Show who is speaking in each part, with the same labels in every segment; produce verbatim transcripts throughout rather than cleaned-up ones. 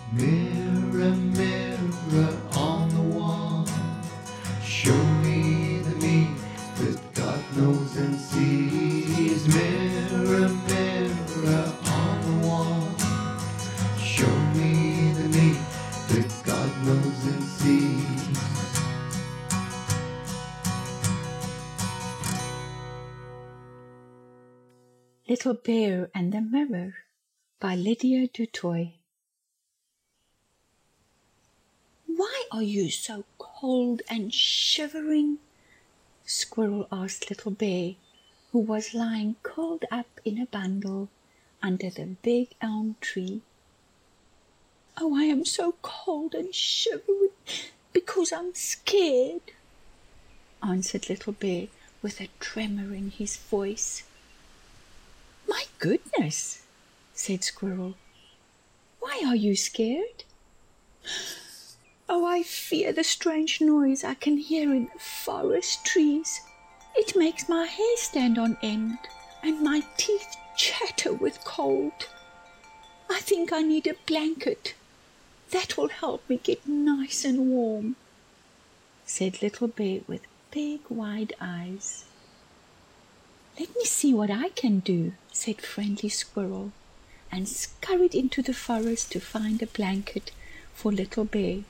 Speaker 1: Mirror, mirror on the wall, show me the me that God knows and sees. Mirror, mirror on the wall, show me the me that God knows and sees.
Speaker 2: Little Bear and the Mirror by Lydia du Toit. Why are you so cold and shivering? Squirrel asked Little Bear, who was lying curled up in a bundle under the big elm tree. Oh, I am so cold and shivering because I'm scared, answered Little Bear with a tremor in his voice. My goodness, said Squirrel. Why are you scared? Oh, I fear the strange noise I can hear in the forest trees. It makes my hair stand on end and my teeth chatter with cold. I think I need a blanket. That will help me get nice and warm, said Little Bear with big wide eyes. Let me see what I can do, said Friendly Squirrel, and scurried into the forest to find a blanket for Little Bear.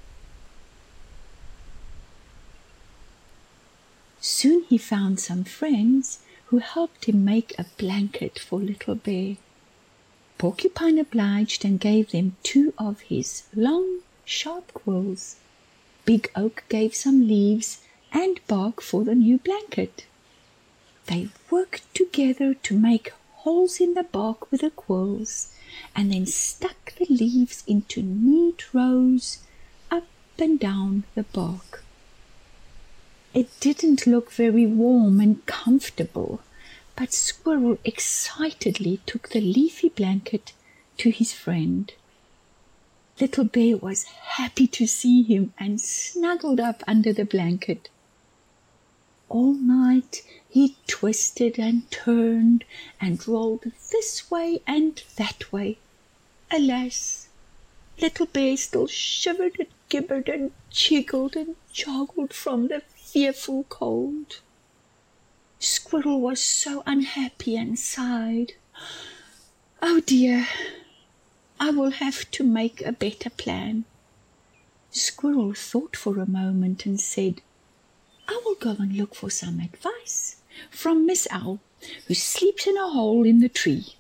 Speaker 2: Soon he found some friends who helped him make a blanket for Little Bear. Porcupine obliged and gave them two of his long, sharp quills. Big Oak gave some leaves and bark for the new blanket. They worked together to make holes in the bark with the quills, and then stuck the leaves into neat rows up and down the bark. It didn't look very warm and comfortable, but Squirrel excitedly took the leafy blanket to his friend. Little Bear was happy to see him and snuggled up under the blanket. All night he twisted and turned and rolled this way and that way. Alas, Little Bear still shivered and gibbered and jiggled and joggled from the fearful cold. Squirrel was so unhappy and sighed. Oh dear, I will have to make a better plan. Squirrel thought for a moment and said, I will go and look for some advice from Miss Owl, who sleeps in a hole in the tree.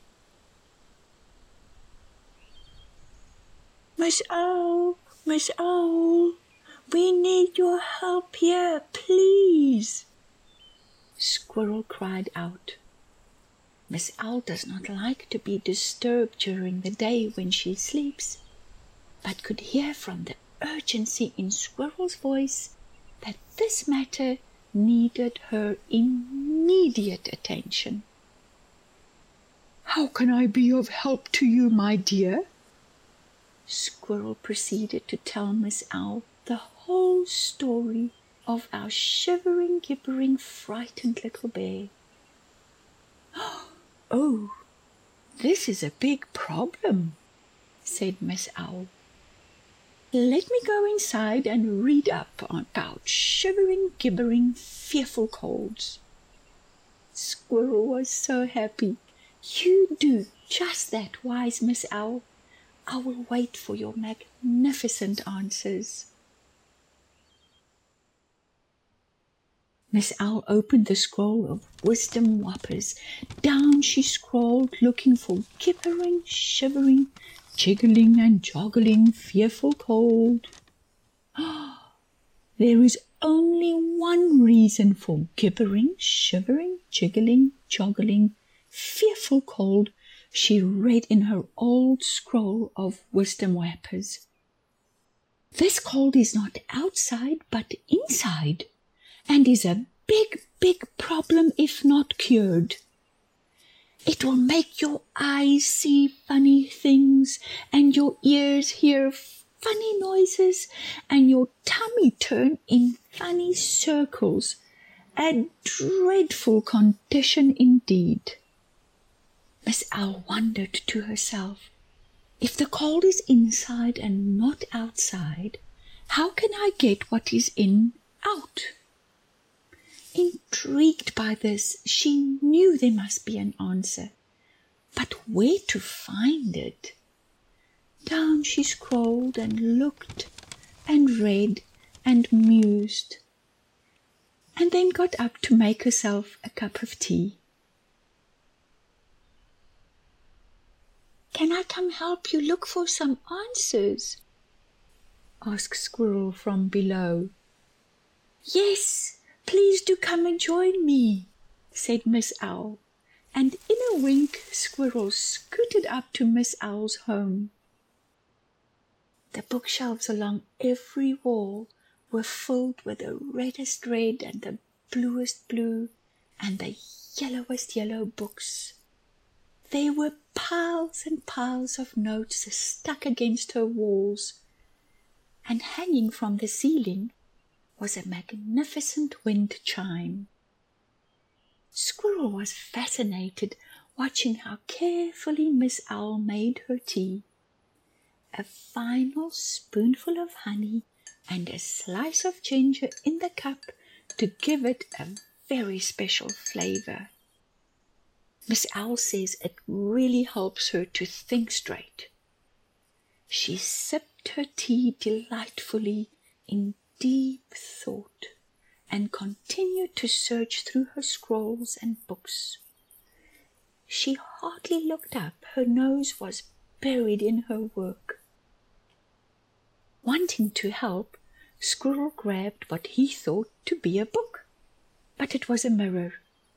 Speaker 2: Miss Owl, Miss Owl, we need your help here, please, Squirrel cried out. Miss Owl does not like to be disturbed during the day when she sleeps, but could hear from the urgency in Squirrel's voice that this matter needed her immediate attention. How can I be of help to you, my dear? Squirrel proceeded to tell Miss Owl the whole story of our shivering, gibbering, frightened Little Bear. Oh, this is a big problem, said Miss Owl. Let me go inside and read up about shivering, gibbering, fearful colds. Squirrel was so happy. You do just that, wise Miss Owl. I will wait for your magnificent answers. Miss Owl opened the scroll of wisdom whoppers. Down she scrolled, looking for gibbering, shivering, jiggling and joggling, fearful cold. There is only one reason for gibbering, shivering, jiggling, joggling, fearful cold, she read in her old scroll of wisdom whoppers. This cold is not outside but inside, and is a big, big problem if not cured. It will make your eyes see funny things, and your ears hear funny noises, and your tummy turn in funny circles. A dreadful condition indeed. Miss Owl wondered to herself, If the cold is inside and not outside, how can I get what is in out? Intrigued by this, she knew there must be an answer, but where to find it? Down she scrolled and looked and read and mused, and then got up to make herself a cup of tea. "Can I come help you look for some answers?" asked Squirrel from below. "Yes, please do come and join me," said Miss Owl, and in a wink Squirrel scooted up to Miss Owl's home. The bookshelves along every wall were filled with the reddest red and the bluest blue and the yellowest yellow books. There were piles and piles of notes stuck against her walls, and hanging from the ceiling was a magnificent wind chime. Squirrel was fascinated watching how carefully Miss Owl made her tea. A final spoonful of honey and a slice of ginger in the cup to give it a very special flavour. Miss Owl says it really helps her to think straight. She sipped her tea delightfully in deep thought and continued to search through her scrolls and books. She hardly looked up. Her nose was buried in her work. Wanting to help, Squirrel grabbed what he thought to be a book, but it was a mirror.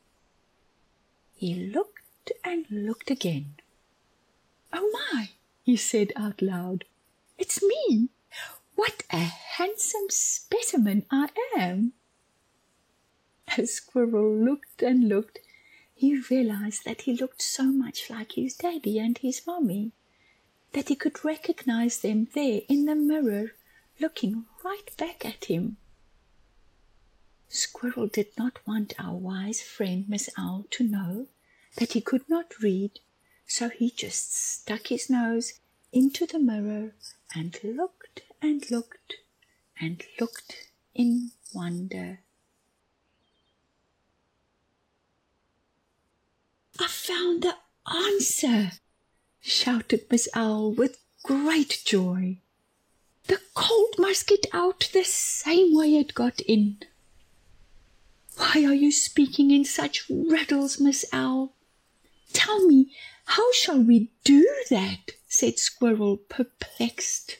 Speaker 2: He looked and looked again. "Oh my," he said out loud, "it's me! What a handsome specimen I am!" As Squirrel looked and looked, he realized that he looked so much like his daddy and his mommy that he could recognize them there in the mirror, looking right back at him. Squirrel did not want our wise friend Miss Owl to know that he could not read, so he just stuck his nose into the mirror and looked and looked and looked in wonder. "I found the answer!" shouted Miss Owl with great joy. "The cold must get out the same way it got in." "Why are you speaking in such riddles, Miss Owl? Tell me, how shall we do that?" said Squirrel, perplexed.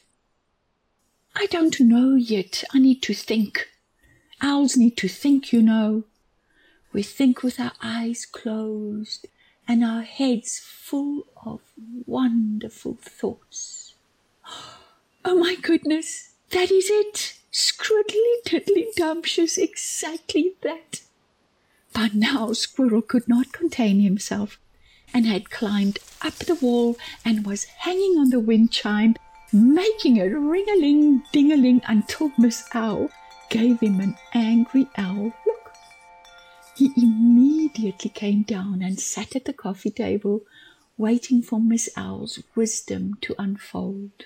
Speaker 2: "I don't know yet. I need to think. Owls need to think, you know. We think with our eyes closed and our heads full of wonderful thoughts." "Oh my goodness, that is it! Scriddly diddly dumptious, exactly that." By now Squirrel could not contain himself and had climbed up the wall and was hanging on the wind chime, making it ring-a-ling-ding-a-ling until Miss Owl gave him an angry owl look. He immediately came down and sat at the coffee table, waiting for Miss Owl's wisdom to unfold.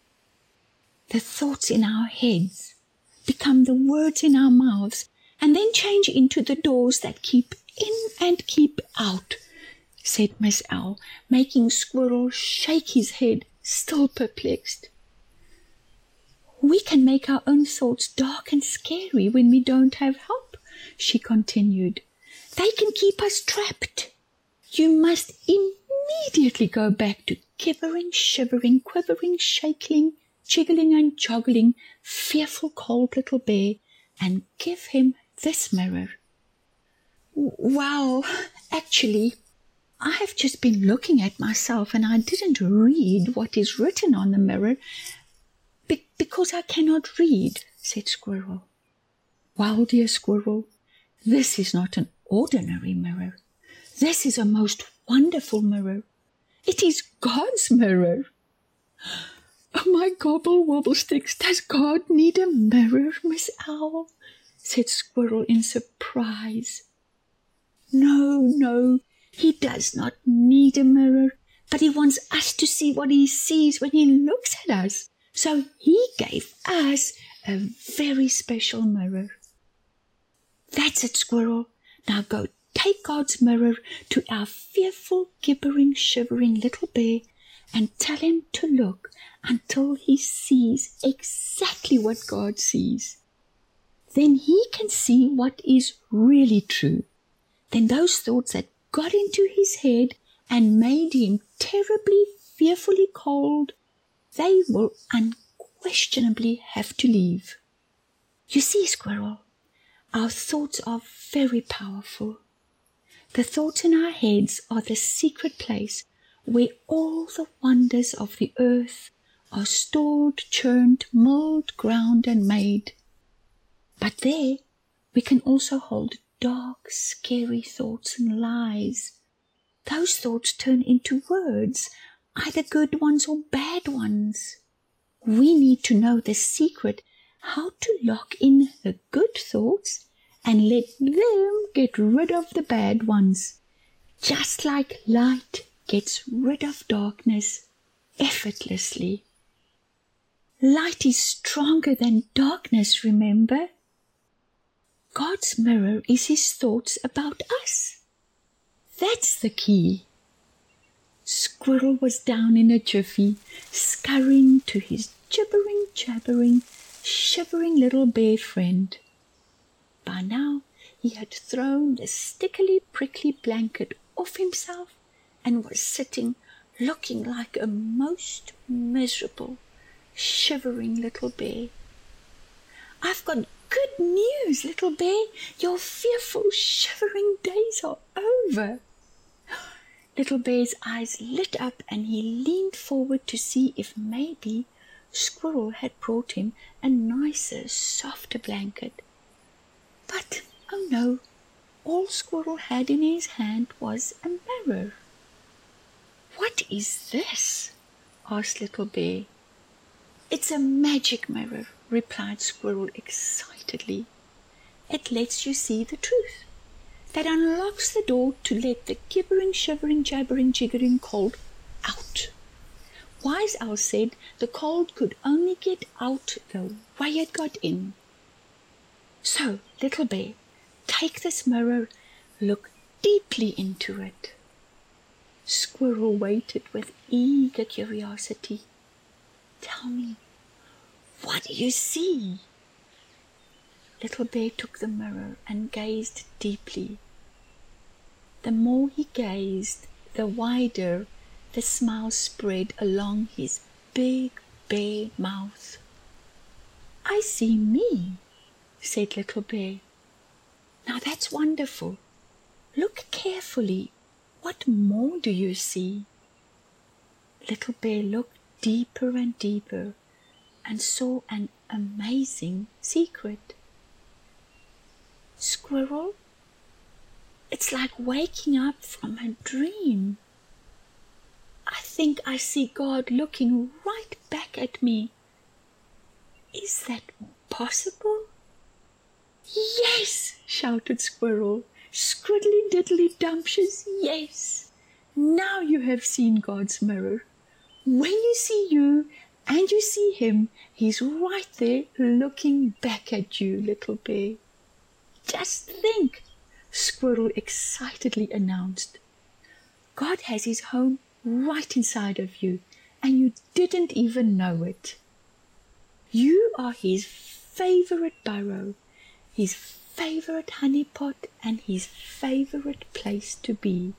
Speaker 2: The thoughts in our heads become the words in our mouths and then change into the doors that keep in and keep out, said Miss Owl, making Squirrel shake his head, still perplexed. "We can make our own thoughts dark and scary when we don't have help," she continued. "They can keep us trapped. You must immediately go back to quivering, shivering, quivering, shaking, jiggling and joggling, fearful cold little bear, and give him this mirror." "Well, actually, I have just been looking at myself and I didn't read what is written on the mirror be- because I cannot read," said Squirrel. "Well, dear Squirrel, this is not an ordinary mirror. This is a most wonderful mirror. It is God's mirror." "Oh, my gobble wobble sticks, does God need a mirror, Miss Owl?" said Squirrel in surprise. "No, no, he does not need a mirror. but he wants us to see what he sees when he looks at us. So he gave us a very special mirror. That's it, Squirrel. Now go take God's mirror to our fearful, gibbering, shivering little bear and tell him to look until he sees exactly what God sees. Then he can see what is really true. Then those thoughts that got into his head and made him terribly, fearfully cold, they will unquestionably have to leave. You see, Squirrel, our thoughts are very powerful. The thoughts in our heads are the secret place where all the wonders of the earth are stored, churned, mulled, ground, and made. But there we can also hold dark, scary thoughts and lies. Those thoughts turn into words, either good ones or bad ones. We need to know the secret how to lock in the good thoughts and let them get rid of the bad ones, just like light gets rid of darkness effortlessly. Light is stronger than darkness, remember? God's mirror is his thoughts about us. That's the key. Squirrel was down in a jiffy, scurrying to his gibbering, jabbering, shivering little bear friend. By now he had thrown the stickily prickly blanket off himself and was sitting looking like a most miserable, shivering little bear. I've got good news, little bear. Your fearful, shivering days are over. Little Bear's eyes lit up and he leaned forward to see if maybe Squirrel had brought him a nicer, softer blanket. But, oh no, all Squirrel had in his hand was a mirror. What is this? Asked Little Bear. It's a magic mirror, replied Squirrel excitedly. It lets you see the truth. That unlocks the door to let the gibbering, shivering, jabbering, jiggering cold out. Wise Owl said the cold could only get out the way it got in. So, Little Bear, take this mirror, look deeply into it. Squirrel waited with eager curiosity. Tell me, what do you see? Little Bear took the mirror and gazed deeply. The more he gazed, the wider the smile spread along his big, bare mouth. I see me, said Little Bear. Now that's wonderful. Look carefully. What more do you see? Little Bear looked deeper and deeper and saw an amazing secret. Squirrel, it's like waking up from a dream. I think I see God looking right back at me. Is that possible? Yes, shouted Squirrel. Scriddly diddly dumptious, yes. Now you have seen God's mirror. When you see you and you see him, he's right there looking back at you, Little Bear. Just think, Squirrel excitedly announced. God has his home right inside of you, and you didn't even know it. You are his favorite burrow, his favorite honeypot, and his favorite place to be.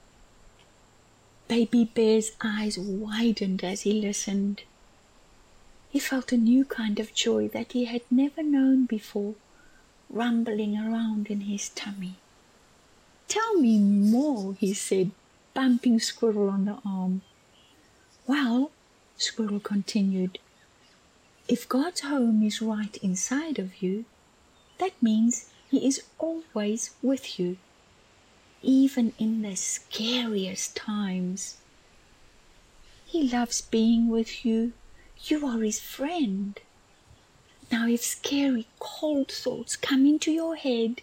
Speaker 2: Baby Bear's eyes widened as he listened. He felt a new kind of joy that he had never known before, rumbling around in his tummy. Tell me more, he said, bumping Squirrel on the arm. Well, Squirrel continued, if God's home is right inside of you, that means he is always with you, even in the scariest times. He loves being with you. You are his friend. Now, if scary, cold thoughts come into your head,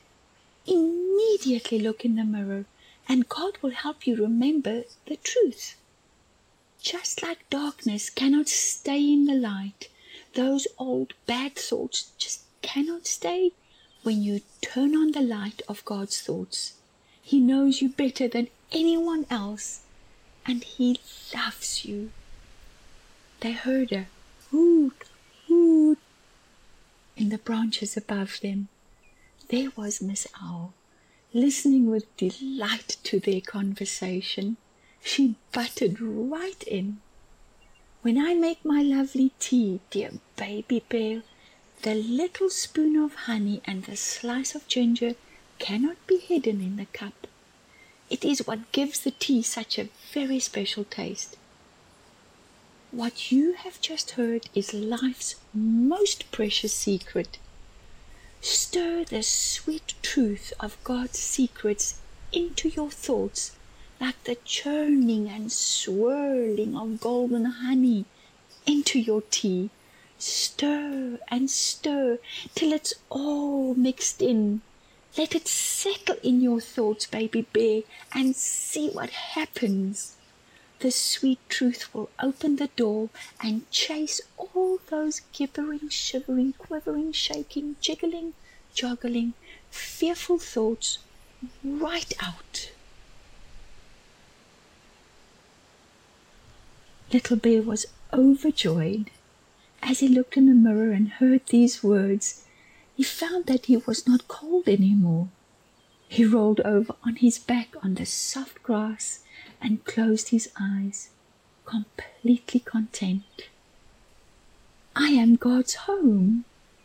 Speaker 2: immediately look in the mirror and God will help you remember the truth. Just like darkness cannot stay in the light, those old bad thoughts just cannot stay when you turn on the light of God's thoughts. He knows you better than anyone else, and He loves you. They heard a hoot, hoot in the branches above them. There was Miss Owl, listening with delight to their conversation. She butted right in. When I make my lovely tea, dear baby bear, the little spoon of honey and the slice of ginger cannot be hidden in the cup. It is what gives the tea such a very special taste. What you have just heard is life's most precious secret. Stir the sweet truth of God's secrets into your thoughts like the churning and swirling of golden honey into your tea. Stir and stir till it's all mixed in. Let it settle in your thoughts, baby bear, and see what happens. The sweet truth will open the door and chase all those gibbering, shivering, quivering, shaking, jiggling, joggling, fearful thoughts right out. Little Bear was overjoyed. As he looked in the mirror and heard these words, he found that he was not cold any more. He rolled over on his back on the soft grass and closed his eyes, completely content. I am God's home.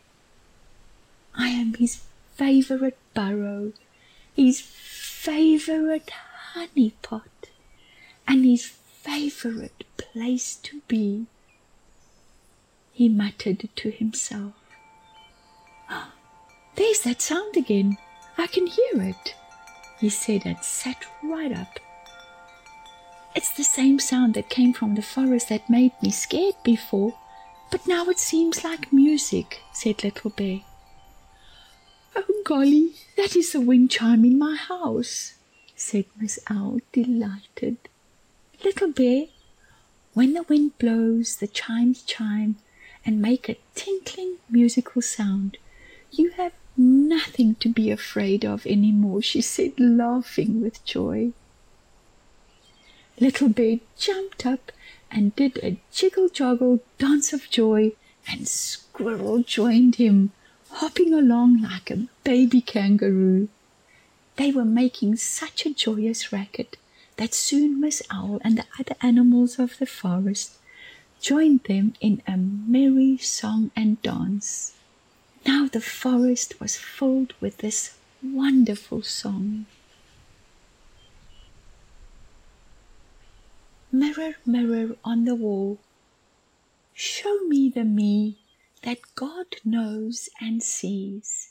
Speaker 2: I am His favorite burrow, His favorite honey pot, and His favorite place to be. He muttered to himself. Oh, there's that sound again. I can hear it, he said and sat right up. It's the same sound that came from the forest that made me scared before, but now it seems like music, said Little Bear. Oh, golly, that is the wind chime in my house, said Miss Owl, delighted. Little Bear, when the wind blows, the chimes chime and make a tinkling musical sound. You have nothing to be afraid of any more, she said, laughing with joy. Little Bear jumped up and did a jiggle-joggle dance of joy, and Squirrel joined him, hopping along like a baby kangaroo. They were making such a joyous racket that soon Miss Owl and the other animals of the forest joined them in a merry song and dance. Now the forest was filled with this wonderful song. Mirror, mirror on the wall, show me the me that God knows and sees.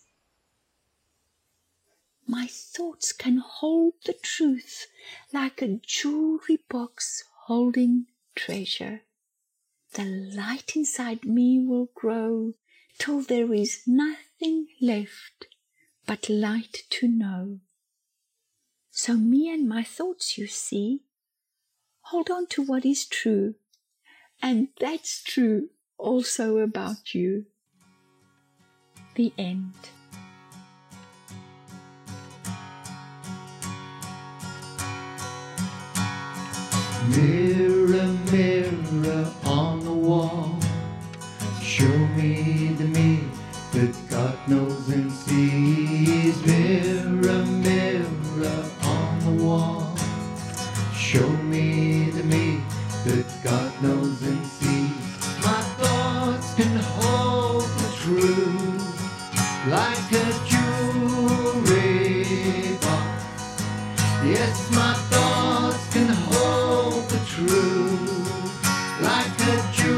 Speaker 2: My thoughts can hold the truth like a jewelry box holding treasure. The light inside me will grow till there is nothing left but light to know. So me and my thoughts, you see, hold on to what is true, and that's true also about you. The end.
Speaker 1: Mirror, mirror on the wall, show me the me that God knows and sees. Mirror, mirror on the wall, show me the me that God knows and sees. My thoughts can hold the truth like a jewelry box. Yes, my thoughts can hold the truth like a jewelry